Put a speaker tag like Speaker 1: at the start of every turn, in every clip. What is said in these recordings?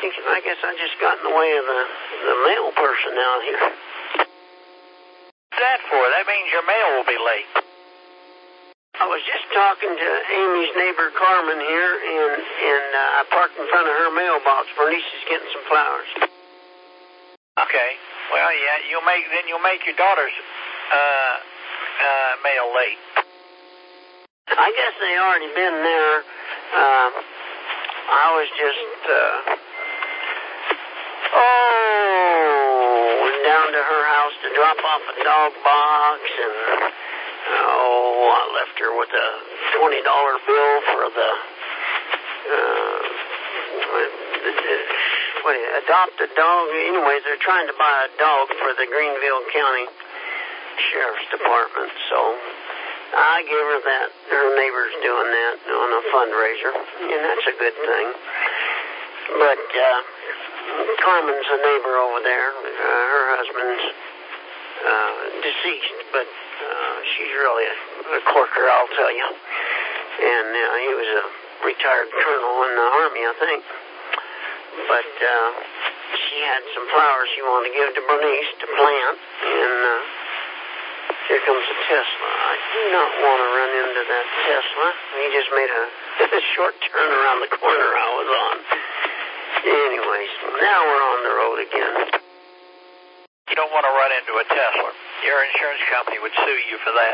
Speaker 1: I guess I just got in the way of the mail person out here.
Speaker 2: What's that for? That means your mail will be late.
Speaker 1: I was just talking to Amy's neighbor Carmen here, and I parked in front of her mailbox. Bernice is getting some flowers.
Speaker 2: Okay. Well, yeah, you'll make your daughter's mail late.
Speaker 1: I guess they already been there. I was just down to her house to drop off a dog box, and I left her with a $20 bill for the adopt a dog. Anyways, they're trying to buy a dog for the Greenville County Sheriff's Department, so I gave her that. Her neighbor's doing that on a fundraiser, and that's a good thing. But Carmen's a neighbor over there. Her husband's deceased, but she's really a corker, I'll tell you. And he was a retired colonel in the Army, I think. But she had some flowers she wanted to give to Bernice to plant, and here comes a Tesla. I do not want to run into that Tesla. He just made a short turn around the corner I was on. Anyways, now we're on the road again.
Speaker 2: You don't want to run into a Tesla. Your insurance company would sue you for that.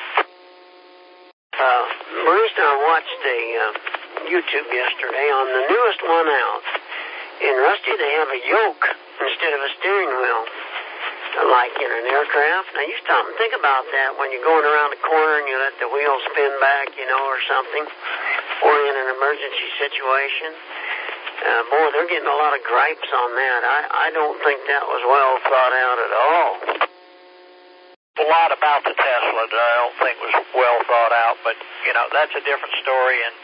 Speaker 1: Bernice and I watched a YouTube yesterday on the newest one out. In Rusty, they have a yoke instead of a steering wheel, like in an aircraft. Now, you stop and think about that when you're going around a corner and you let the wheel spin back, or something, or in an emergency situation. Boy, they're getting a lot of gripes on that. I don't think that was well thought out at all.
Speaker 2: A lot about the Tesla that I don't think was well thought out, but, that's a different story, and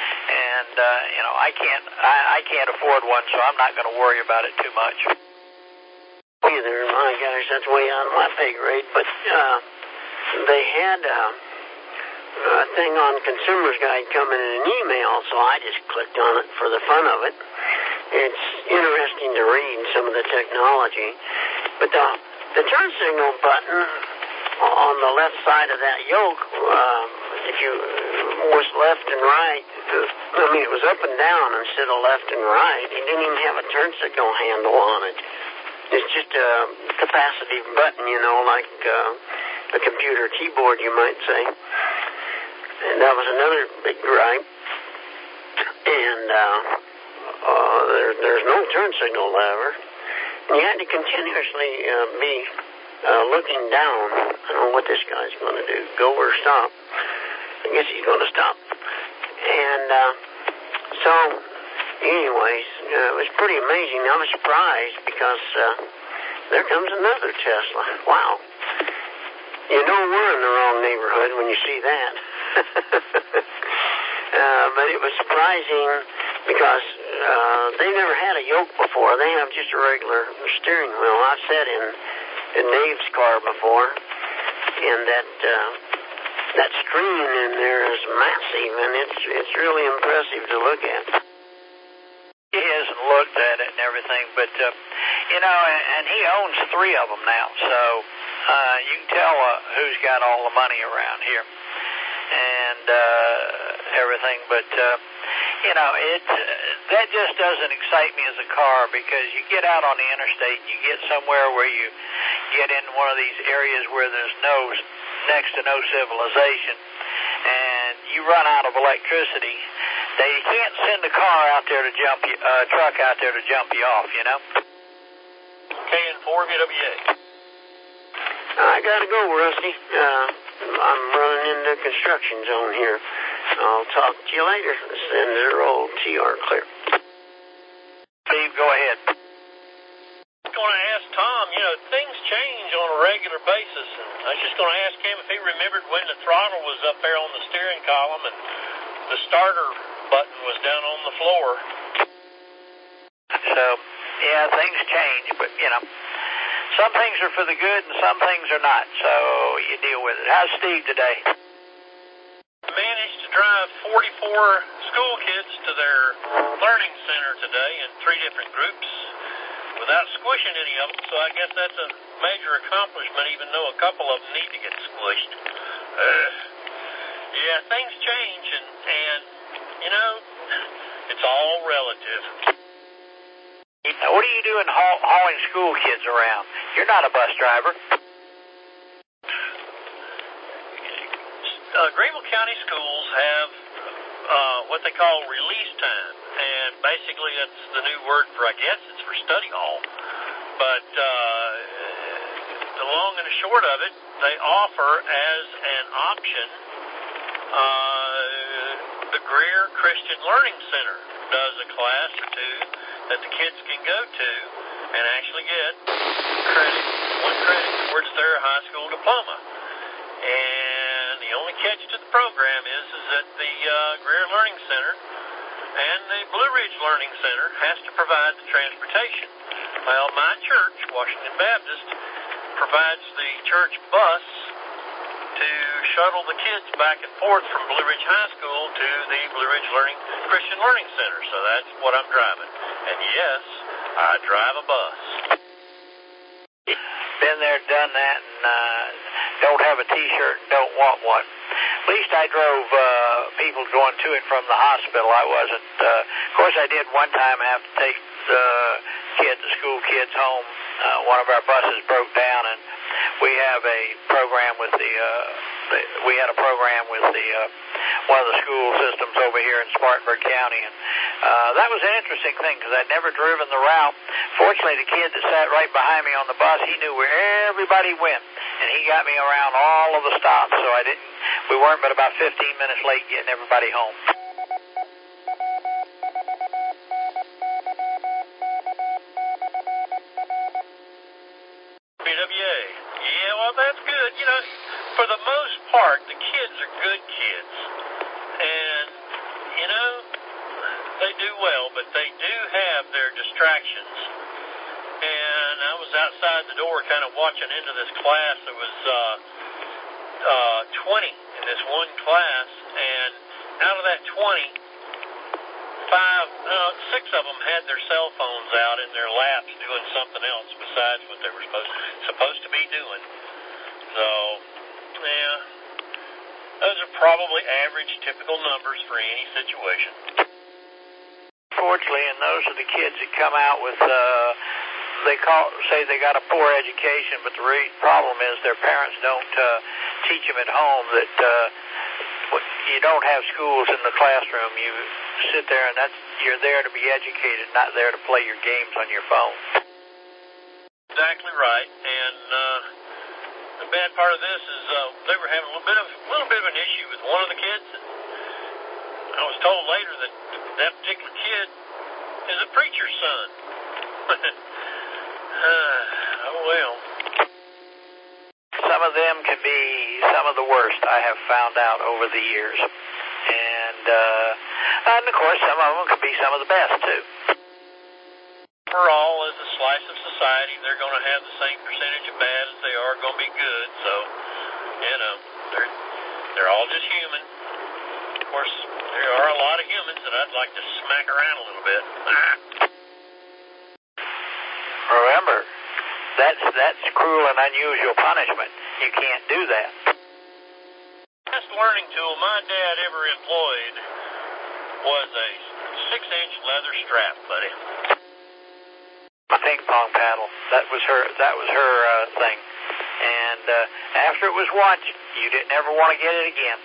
Speaker 2: I can't afford one, so I'm not going to worry about it too much.
Speaker 1: Either, my gosh, that's way out of my pay grade, but they had a thing on Consumer's Guide coming in an email, so I just clicked on it for the fun of it. It's interesting to read some of the technology, but the turn signal button on the left side of that yoke, if you was left and right, it was up and down instead of left and right. It didn't even have a turn signal handle on it. It's just a capacitive button, like a computer keyboard, you might say. And that was another big gripe. And there's no turn signal lever. And you had to continuously be looking down. I don't know what this guy's going to do, go or stop. I guess he's going to stop. And so, anyways, it was pretty amazing. I was surprised because there comes another Tesla. Wow. We're in the wrong neighborhood when you see that. But it was surprising because they never had a yoke before. They have just a regular steering wheel. I've sat in Dave's car before, and that screen in there is massive, and it's really impressive to look at.
Speaker 2: He hasn't looked at it and everything, but, and he owns 3 of them now, so you can tell who's got all the money around here and everything, but, that just doesn't excite me as a car, because you get out on the interstate and you get somewhere where you get in one of these areas where there's next to no civilization, and you run out of electricity. They can't send a car out there to jump you, truck out there to jump you off, KN4VWA.
Speaker 1: I gotta go, Rusty. I'm running into the construction zone here. I'll talk to you later. Send her old TR clear.
Speaker 2: Steve, go ahead.
Speaker 3: I was going to ask Tom, things change on a regular basis, and I was just going to ask him if he remembered when the throttle was up there on the steering column and the starter button was down on the floor.
Speaker 2: So, yeah, things change, but, some things are for the good and some things are not, so you deal with it. How's Steve today?
Speaker 3: Managed to drive 44 school kids to their learning center today in 3 different groups without squishing any of them, so I guess that's a major accomplishment, even though a couple of them need to get squished. Yeah, things change, and you know, it's all relative.
Speaker 2: Now, what are you doing hauling school kids around? You're not a bus driver.
Speaker 3: Greenville County schools have what they call release time, and basically that's the new word for, I guess, it's for study hall. But the long and the short of it, they offer as an option the Greer Christian Learning Center does a class or 2 that the kids can go to and actually get one credit towards their high school diploma. And the only catch to the program is that the Greer Learning Center and the Blue Ridge Learning Center has to provide the transportation. Well, my church, Washington Baptist, provides the church bus to shuttle the kids back and forth from Blue Ridge High School to the Blue Ridge Christian Learning Center. So that's what I'm driving. And yes, I drive a bus.
Speaker 2: Been there, done that, and don't have a T-shirt and don't want one. At least I drove people going to and from the hospital. I wasn't. Of course, I did one time have to take the school kids home. One of our buses broke down, and we have a program with we had a program with one of the school systems over here in Spartanburg County, and that was an interesting thing because I'd never driven the route. Fortunately, the kid that sat right behind me on the bus, he knew where everybody went, and he got me around all of the stops, so we weren't but about 15 minutes late getting everybody home.
Speaker 3: BWA. Yeah, well, that's good. You know, for the most part, the kids are good kids. And, you know, they do well, but they do have their distractions. And I was outside the door kind of watching into this class. There was 20 in this one class, and out of that 20, 6 of them had their cell phones out in their laps doing something else besides what they were supposed to be doing. So, yeah, those are probably average, typical numbers for any situation.
Speaker 2: Fortunately, and those are the kids that come out with, say they got a poor education, but the problem is their parents don't teach them at home that you don't have schools in the classroom. You sit there, and you're there to be educated, not there to play your games on your phone.
Speaker 3: Exactly right. And the bad part of this is they were having a little bit of an issue with one of the kids. I was told later that particular kid is a preacher's son. Oh well.
Speaker 2: Some of them can be some of the worst I have found out over the years. And of course, some of them could be some of the best, too.
Speaker 3: Overall, as a slice of society, they're going to have the same percentage of bad as they are going to be good. So, you know, they're all just human. Of course, there are a lot of humans that I'd like to smack around a little bit.
Speaker 2: Remember, that's cruel and unusual punishment. You can't do that.
Speaker 3: The best learning tool my dad ever employed was a 6-inch leather strap, buddy.
Speaker 2: A ping pong paddle. That was her thing. And after it was once, you didn't ever want to get it again.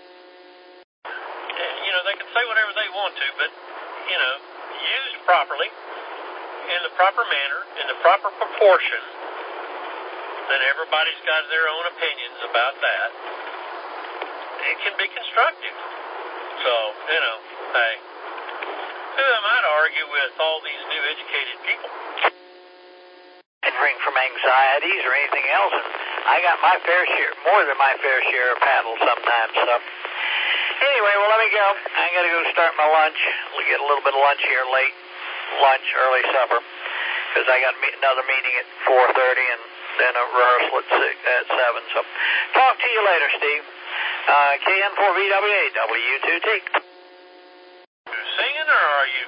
Speaker 3: You know, they can say whatever they want to, but, you know, used properly, in the proper manner, in the proper proportion, then everybody's got their own opinions about that. It can be constructive. So, you know, hey, who am I to argue with all these new educated people?
Speaker 2: Suffering from anxieties or anything else, and I got my fair share, more than my fair share of paddles sometimes. So, anyway, well, let me go. I got to go start my lunch. We'll get a little bit of lunch here, late lunch, early supper, because I got another meeting at 4:30 and then a rehearsal at 7. So, talk to you later, Steve. KN4VWA, W2T.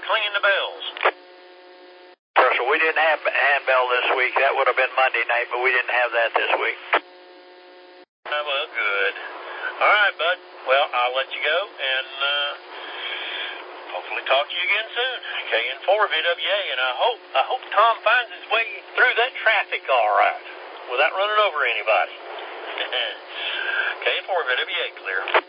Speaker 3: clinging the bells.
Speaker 2: So we didn't have handbell this week. That would have been Monday night, but we didn't have that this week.
Speaker 3: Well, good. All right, bud. Well, I'll let you go, and hopefully talk to you again soon. KN4 VWA, and I hope Tom finds his way through that traffic all right, without running over anybody. KN4 VWA, clear.